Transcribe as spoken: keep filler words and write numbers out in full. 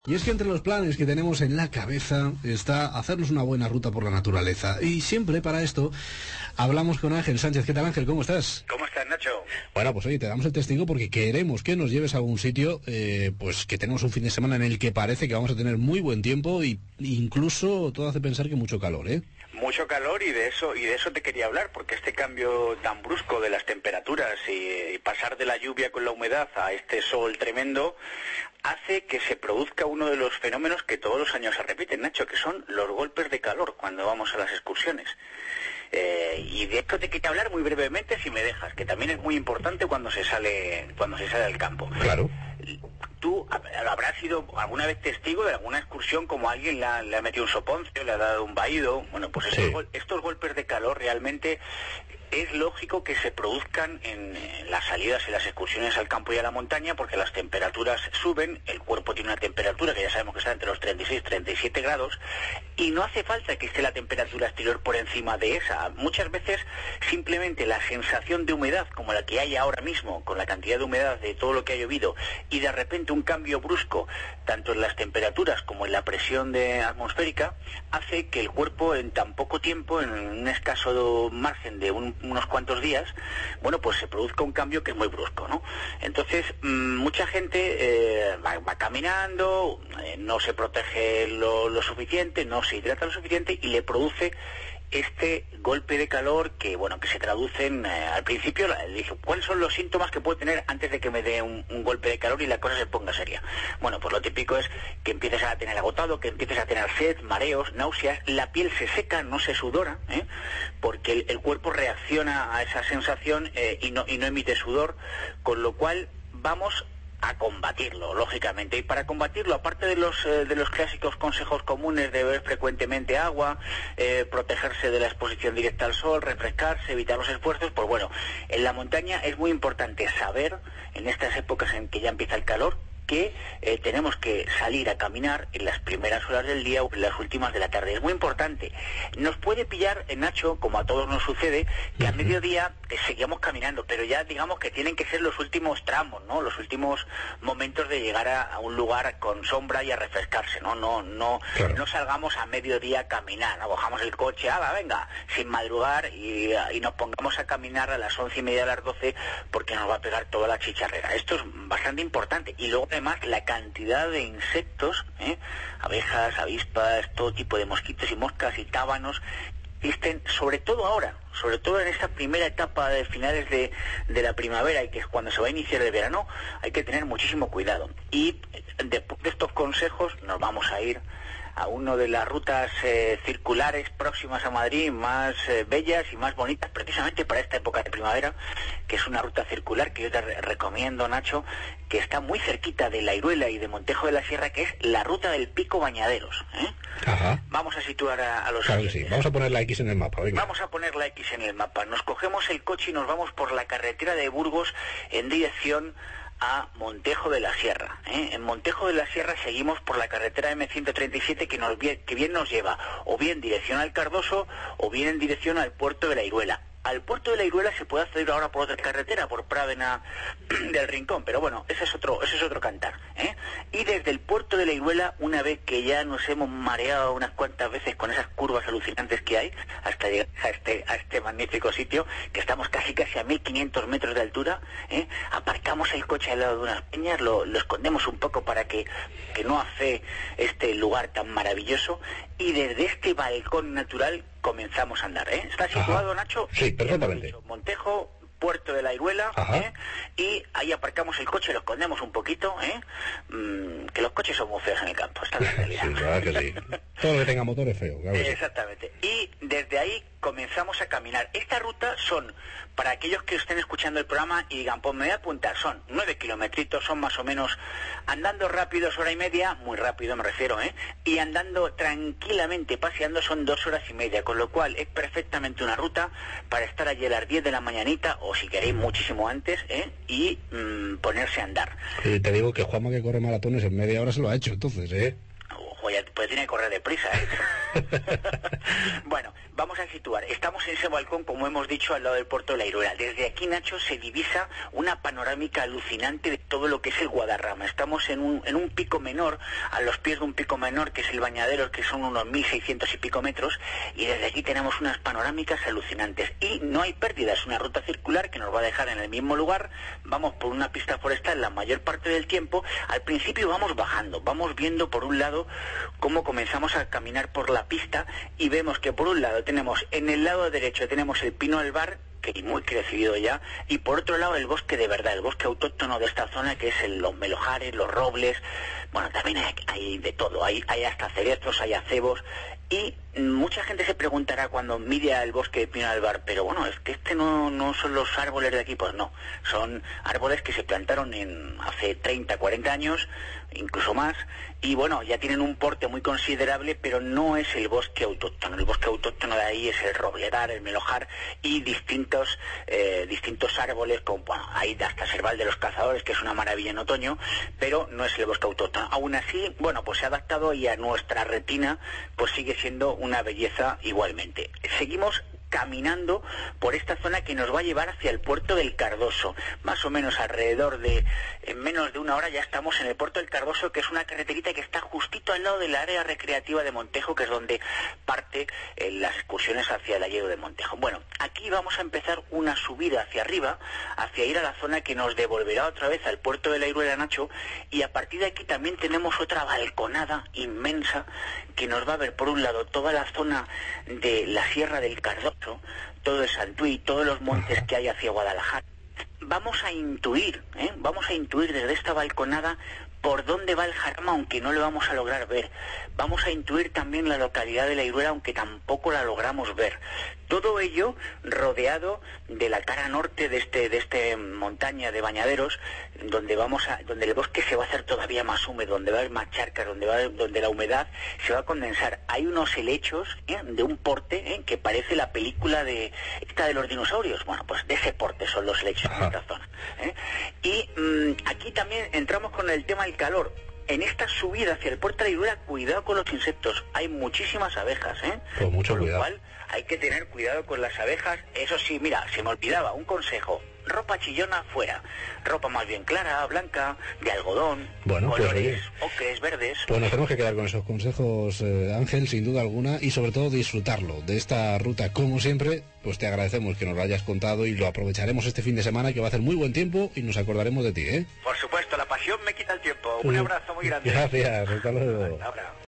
Y es que entre los planes que tenemos en la cabeza está hacernos una buena ruta por la naturaleza. Y siempre para esto hablamos con Ángel Sánchez. ¿Qué tal, Ángel? ¿Cómo estás? ¿Cómo estás, Nacho? Bueno, pues oye, te damos el testigo porque queremos que nos lleves a algún sitio, eh, pues que tenemos un fin de semana en el que parece que vamos a tener muy buen tiempo y incluso todo hace pensar que mucho calor, ¿eh? Mucho calor y de eso y de eso te quería hablar, porque este cambio tan brusco de las temperaturas y, y pasar de la lluvia con la humedad a este sol tremendo hace que se produzca uno de los fenómenos que todos los años se repiten, Nacho, que son los golpes de calor cuando vamos a las excursiones. Eh, y de esto te quería hablar muy brevemente, si me dejas, que también es muy importante cuando se sale cuando se sale al campo. Claro. Tú habrás sido alguna vez testigo de alguna excursión como alguien le ha, le ha metido un soponcio, le ha dado un vaído. Bueno, pues estos, sí. estos golpes de calor realmente es lógico que se produzcan en, en las salidas y las excursiones al campo y a la montaña, porque las temperaturas suben, el cuerpo tiene una temperatura que ya sabemos que está entre los treinta y seis y treinta y siete grados, y no hace falta que esté la temperatura exterior por encima de esa. Muchas veces simplemente la sensación de humedad, como la que hay ahora mismo, con la cantidad de humedad de todo lo que ha llovido, y de repente un cambio brusco, tanto en las temperaturas como en la presión de atmosférica, hace que el cuerpo en tan poco tiempo, en un escaso margen de un unos cuantos días, bueno, pues se produzca un cambio que es muy brusco, ¿no? Entonces, mmm, mucha gente eh, va, va caminando, eh, no se protege lo, lo suficiente, no se hidrata lo suficiente y le produce este golpe de calor que, bueno, que se traducen, eh, al principio, le dije, ¿cuáles son los síntomas que puedo tener antes de que me dé un, un golpe de calor y la cosa se ponga seria? Bueno, pues lo típico es que empieces a tener agotado, que empieces a tener sed, mareos, náuseas, la piel se seca, no se sudora, ¿eh? porque el, el cuerpo reacciona a esa sensación eh, y, no, y no emite sudor, con lo cual vamos a combatirlo, lógicamente. Y para combatirlo, aparte de los eh, de los clásicos consejos comunes de beber frecuentemente agua, eh, protegerse de la exposición directa al sol, refrescarse, evitar los esfuerzos, pues bueno, en la montaña es muy importante saber, en estas épocas en que ya empieza el calor, que eh, tenemos que salir a caminar en las primeras horas del día o en las últimas de la tarde. Es muy importante. Nos puede pillar, eh, Nacho, como a todos nos sucede, que a mediodía eh, seguimos caminando, pero ya digamos que tienen que ser los últimos tramos, ¿no? Los últimos momentos de llegar a, a un lugar con sombra y a refrescarse, ¿no? No no claro. No salgamos a mediodía a caminar, no cojamos el coche, ah, venga, sin madrugar y, y nos pongamos a caminar a las once y media, a las doce, porque nos va a pegar toda la chicharrera. Esto es bastante importante. Y luego además la cantidad de insectos, ¿eh? abejas, avispas, todo tipo de mosquitos y moscas y tábanos, existen, sobre todo ahora, sobre todo en esta primera etapa de finales de, de la primavera y que es cuando se va a iniciar el verano, hay que tener muchísimo cuidado. Y después de estos consejos nos vamos a ir a una de las rutas eh, circulares próximas a Madrid más eh, bellas y más bonitas precisamente para esta época de primavera, que es una ruta circular que yo te re recomiendo, Nacho, que está muy cerquita de La Iruela y de Montejo de la Sierra, que es la ruta del Pico Bañaderos, ¿eh? Ajá. Vamos a situar a, a los claro que sí. Vamos a poner la X en el mapa, venga. Vamos a poner la X en el mapa. Nos cogemos el coche y nos vamos por la carretera de Burgos en dirección a Montejo de la Sierra, ¿eh? En Montejo de la Sierra seguimos por la carretera eme ciento treinta y siete que, nos, que bien nos lleva o bien en dirección al Cardoso o bien en dirección al puerto de La Iruela. Al puerto de La Iruela se puede acceder ahora por otra carretera, por Právena del Rincón, pero bueno, ese es otro, ese es otro cantar, ¿eh? Y desde el puerto de La Iruela, una vez que ya nos hemos mareado unas cuantas veces con esas curvas alucinantes que hay, hasta llegar a este, a este magnífico sitio, que estamos casi casi a mil quinientos metros de altura, ¿eh? Aparcamos el coche al lado de unas peñas, lo, lo escondemos un poco para que, que no afee este lugar tan maravilloso, y desde este balcón natural comenzamos a andar, ¿eh? ¿Está situado, Ajá. Nacho? Sí, perfectamente. Dicho, Montejo, puerto de La Iruela, ¿eh? Y ahí aparcamos el coche, lo escondemos un poquito, ¿eh? Mm, que los coches son muy feos en el campo, esta es la realidad. Sí, verdad que sí. Todo lo que tenga motor es feo, claro. Exactamente. Y desde ahí comenzamos a caminar. Esta ruta son, para aquellos que estén escuchando el programa y digan, pues me voy a apuntar, son nueve kilometritos, son más o menos, andando rápido es hora y media, muy rápido me refiero, ¿eh? Y andando tranquilamente, paseando, son dos horas y media, con lo cual es perfectamente una ruta para estar allí a las diez de la mañanita, o si queréis muchísimo antes, ¿eh? Y mmm, ponerse a andar. Y te digo que Juanma, que corre maratones, en media hora se lo ha hecho, entonces, ¿eh? Pues pues tiene que correr deprisa, ¿eh? Bueno, vamos a situar. Estamos en ese balcón, como hemos dicho, al lado del puerto de la Iruela. Desde aquí, Nacho, se divisa una panorámica alucinante de todo lo que es el Guadarrama. Estamos en un, en un pico menor, a los pies de un pico menor, que es el Bañaderos, que son unos mil seiscientos y pico metros, y desde aquí tenemos unas panorámicas alucinantes. Y no hay pérdida, es una ruta circular que nos va a dejar en el mismo lugar. Vamos por una pista forestal la mayor parte del tiempo. Al principio vamos bajando, vamos viendo por un lado cómo comenzamos a caminar por la pista y vemos que por un lado tenemos, en el lado derecho tenemos el Pino Albar, que es muy crecido ya, y por otro lado el bosque de verdad, el bosque autóctono de esta zona, que es el, los melojares, los robles. Bueno, también hay, hay de todo, hay, hay hasta cerezos, hay acebos, y mucha gente se preguntará cuando mire el bosque de Pino Albar, pero bueno, es que este no, no son los árboles de aquí. Pues no, son árboles que se plantaron en hace treinta, cuarenta años, incluso más, y bueno, ya tienen un porte muy considerable, pero no es el bosque autóctono. El bosque autóctono de ahí es el robledar, el melojar y distintos eh, distintos árboles, como bueno, hay hasta Serval de los Cazadores, que es una maravilla en otoño, pero no es el bosque autóctono. Aún así, bueno, pues se ha adaptado y a nuestra retina pues sigue siendo una belleza igualmente. Seguimos caminando por esta zona que nos va a llevar hacia el puerto del Cardoso. Más o menos alrededor de, en menos de una hora ya estamos en el puerto del Cardoso, que es una carreterita que está justito al lado del área recreativa de Montejo, que es donde parte eh, las excursiones hacia el Alledo de Montejo. Bueno, aquí vamos a empezar una subida hacia arriba, hacia ir a la zona que nos devolverá otra vez al puerto de la Iruela, Nacho, y a partir de aquí también tenemos otra balconada inmensa que nos va a ver por un lado toda la zona de la Sierra del Cardoso, todo el Santuí, todos los montes que hay hacia Guadalajara. Vamos a intuir, ¿eh? vamos a intuir desde esta balconada por dónde va el Jarama, aunque no lo vamos a lograr ver. Vamos a intuir también la localidad de la Iruela, aunque tampoco la logramos ver. Todo ello rodeado de la cara norte de este de este montaña de Bañaderos, donde vamos a donde el bosque se va a hacer todavía más húmedo, donde va a haber más charcas, donde va donde la humedad se va a condensar. Hay unos helechos ¿eh? de un porte ¿eh? que parece la película de esta de los dinosaurios. Bueno, pues de ese porte son los helechos de esta zona. ¿eh? Y mmm, aquí también entramos con el tema del calor. En esta subida hacia el puerto de Iruela, cuidado con los insectos. Hay muchísimas abejas, ¿eh? Con mucho Por lo cuidado. cual hay que tener cuidado con las abejas. Eso sí, mira, se me olvidaba un consejo. Ropa chillona fuera. Ropa más bien clara, blanca, de algodón, bueno, colores pues, ocres, verdes. Pues nos tenemos que quedar con esos consejos, eh, Ángel, sin duda alguna, y sobre todo disfrutarlo de esta ruta. Como siempre, pues te agradecemos que nos lo hayas contado y lo aprovecharemos este fin de semana, que va a hacer muy buen tiempo y nos acordaremos de ti, ¿eh? Por supuesto, la pasión me quita el tiempo. Un abrazo muy grande. Gracias, hasta luego. Hasta ahora.